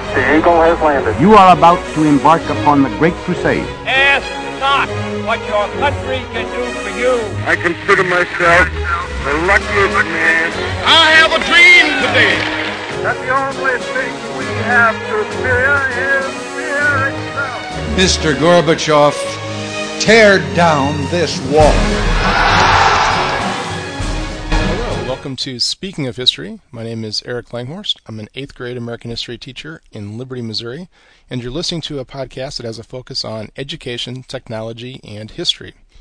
The Eagle has landed. You are about to embark upon the Great Crusade. Ask not what your country can do for you. I consider myself the luckiest man. I have a dream today. That the only thing we have to fear is fear itself. Mr. Gorbachev, tear down this wall. Welcome to Speaking of History. My name is Eric Langhorst. I'm an 8th grade American history teacher in Liberty, Missouri, and you're listening to a podcast that has a focus on education, technology, and history.